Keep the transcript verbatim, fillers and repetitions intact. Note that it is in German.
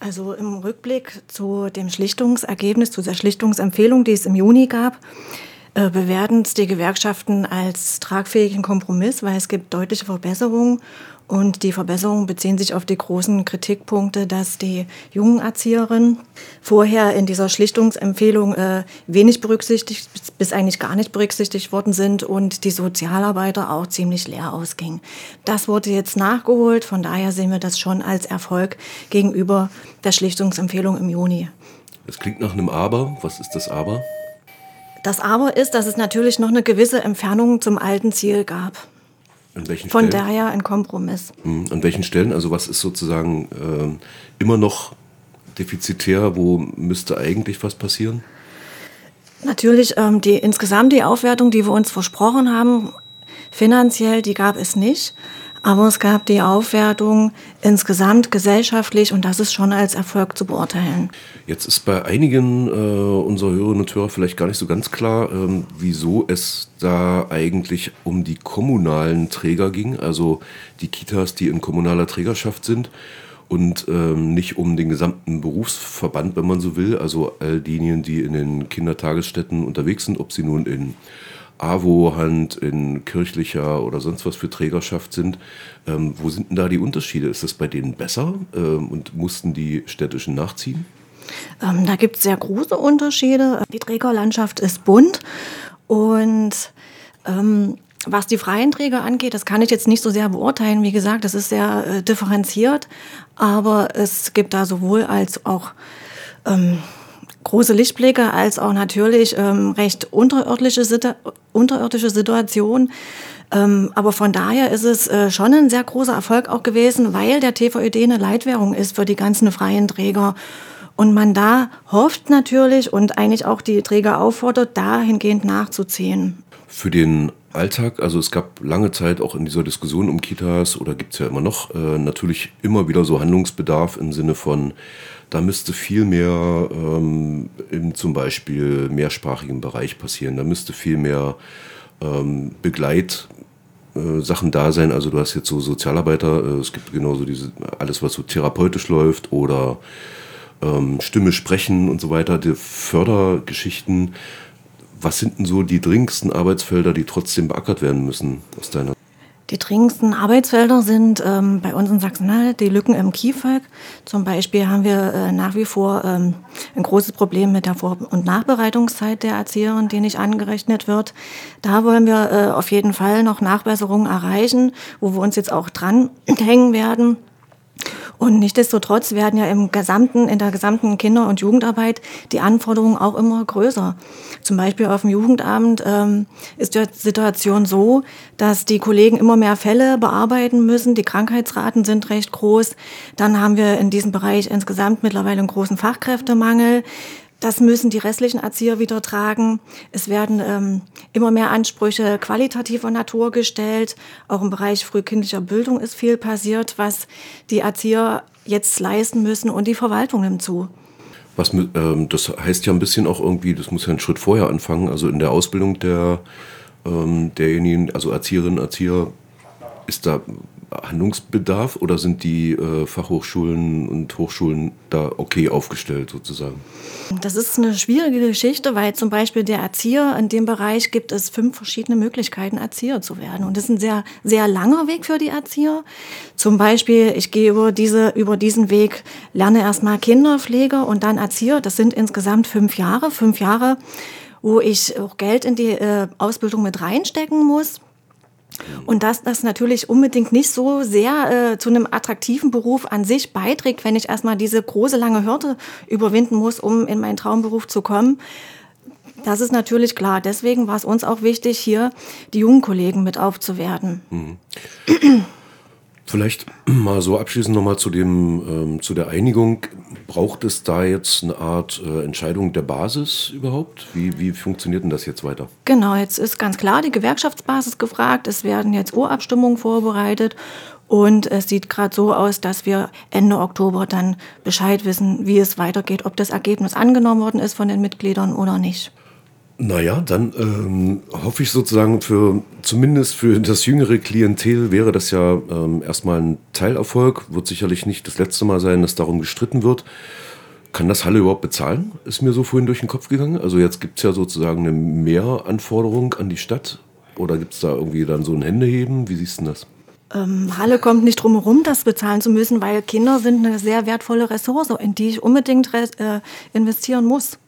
Also im Rückblick zu dem Schlichtungsergebnis, zu der Schlichtungsempfehlung, die es im Juni gab, äh, bewerten es die Gewerkschaften als tragfähigen Kompromiss, weil es gibt deutliche Verbesserungen. Und die Verbesserungen beziehen sich auf die großen Kritikpunkte, dass die jungen Erzieherinnen vorher in dieser Schlichtungsempfehlung äh, wenig berücksichtigt, bis eigentlich gar nicht berücksichtigt worden sind und die Sozialarbeiter auch ziemlich leer ausgingen. Das wurde jetzt nachgeholt, von daher sehen wir das schon als Erfolg gegenüber der Schlichtungsempfehlung im Juni. Das klingt nach einem Aber. Was ist das Aber? Das Aber ist, dass es natürlich noch eine gewisse Entfernung zum alten Ziel gab. An welchen Von Stellen? daher ein Kompromiss. Hm, An welchen Stellen? Also was ist sozusagen ähm, immer noch defizitär? Wo müsste eigentlich was passieren? Natürlich, ähm, die, insgesamt die Aufwertung, die wir uns versprochen haben, finanziell, die gab es nicht. Aber es gab die Aufwertung insgesamt gesellschaftlich und das ist schon als Erfolg zu beurteilen. Jetzt ist bei einigen äh, unserer Hörerinnen und Hörer vielleicht gar nicht so ganz klar, ähm, wieso es da eigentlich um die kommunalen Träger ging, also die Kitas, die in kommunaler Trägerschaft sind und ähm, nicht um den gesamten Berufsverband, wenn man so will, also all diejenigen, die in den Kindertagesstätten unterwegs sind, ob sie nun in AWO-Hand, in kirchlicher oder sonst was für Trägerschaft sind. Ähm, wo sind denn da die Unterschiede? Ist das bei denen besser ähm, und mussten die städtischen nachziehen? Ähm, da gibt es sehr große Unterschiede. Die Trägerlandschaft ist bunt und ähm, was die freien Träger angeht, das kann ich jetzt nicht so sehr beurteilen. Wie gesagt, das ist sehr äh, differenziert, aber es gibt da sowohl als auch ähm, große Lichtblicke als auch natürlich ähm, recht unterirdische, Situ- unterirdische Situationen. Ähm, aber von daher ist es äh, schon ein sehr großer Erfolg auch gewesen, weil der T V Ö D eine Leitwährung ist für die ganzen freien Träger. Und man da hofft natürlich und eigentlich auch die Träger auffordert, dahingehend nachzuziehen. Für den Alltag, also es gab lange Zeit auch in dieser Diskussion um Kitas oder gibt es ja immer noch, äh, natürlich immer wieder so Handlungsbedarf im Sinne von, da müsste viel mehr ähm, im zum Beispiel mehrsprachigen Bereich passieren, da müsste viel mehr ähm, Begleit äh, Sachen da sein. Also du hast jetzt so Sozialarbeiter, äh, es gibt genauso diese, alles was so therapeutisch läuft oder ähm, Stimme sprechen und so weiter, die Fördergeschichten. Was sind denn so die dringendsten Arbeitsfelder, die trotzdem beackert werden müssen aus deiner? Die dringendsten Arbeitsfelder sind ähm, bei uns in Sachsen-Anhalt die Lücken im KIföG. Zum Beispiel haben wir äh, nach wie vor ähm, ein großes Problem mit der Vor- und Nachbereitungszeit der Erzieherin, die nicht angerechnet wird. Da wollen wir äh, auf jeden Fall noch Nachbesserungen erreichen, wo wir uns jetzt auch dran hängen werden. Und nichtsdestotrotz werden ja im gesamten, in der gesamten Kinder- und Jugendarbeit die Anforderungen auch immer größer. Zum Beispiel auf dem Jugendamt ähm, ist die Situation so, dass die Kollegen immer mehr Fälle bearbeiten müssen. Die Krankheitsraten sind recht groß. Dann haben wir in diesem Bereich insgesamt mittlerweile einen großen Fachkräftemangel. Das müssen die restlichen Erzieher wieder tragen. Es werden ähm, immer mehr Ansprüche qualitativer Natur gestellt. Auch im Bereich frühkindlicher Bildung ist viel passiert, was die Erzieher jetzt leisten müssen und die Verwaltung nimmt zu. Was, mit- ähm, das heißt ja ein bisschen auch irgendwie, das muss ja einen Schritt vorher anfangen, also in der Ausbildung der, ähm, derjenigen, also Erzieherinnen, Erzieher, ist da Handlungsbedarf oder sind die äh, Fachhochschulen und Hochschulen da okay aufgestellt sozusagen? Das ist eine schwierige Geschichte, weil zum Beispiel der Erzieher, in dem Bereich gibt es fünf verschiedene Möglichkeiten, Erzieher zu werden. Und das ist ein sehr, sehr langer Weg für die Erzieher. Zum Beispiel, ich gehe über, diese, über diesen Weg, lerne erstmal Kinderpflege und dann Erzieher. Das sind insgesamt fünf Jahre. Fünf Jahre, wo ich auch Geld in die äh, Ausbildung mit reinstecken muss. Und dass das natürlich unbedingt nicht so sehr äh, zu einem attraktiven Beruf an sich beiträgt, wenn ich erstmal diese große, lange Hürde überwinden muss, um in meinen Traumberuf zu kommen. Das ist natürlich klar. Deswegen war es uns auch wichtig, hier die jungen Kollegen mit aufzuwerten. Mhm. Vielleicht mal so abschließend nochmal zu dem, ähm, zu der Einigung. Braucht es da jetzt eine Art äh, Entscheidung der Basis überhaupt? Wie, wie funktioniert denn das jetzt weiter? Genau, jetzt ist ganz klar die Gewerkschaftsbasis gefragt. Es werden jetzt Urabstimmungen vorbereitet. Und es sieht gerade so aus, dass wir Ende Oktober dann Bescheid wissen, wie es weitergeht, ob das Ergebnis angenommen worden ist von den Mitgliedern oder nicht. Naja, dann ähm, hoffe ich sozusagen für, zumindest für das jüngere Klientel wäre das ja ähm, erstmal ein Teilerfolg. Wird sicherlich nicht das letzte Mal sein, dass darum gestritten wird. Kann das Halle überhaupt bezahlen? Ist mir so vorhin durch den Kopf gegangen. Also jetzt gibt es ja sozusagen eine Mehranforderung an die Stadt. Oder gibt es da irgendwie dann so ein Händeheben? Wie siehst du das? Ähm, Halle kommt nicht drum herum, das bezahlen zu müssen, weil Kinder sind eine sehr wertvolle Ressource, in die ich unbedingt res- äh, investieren muss.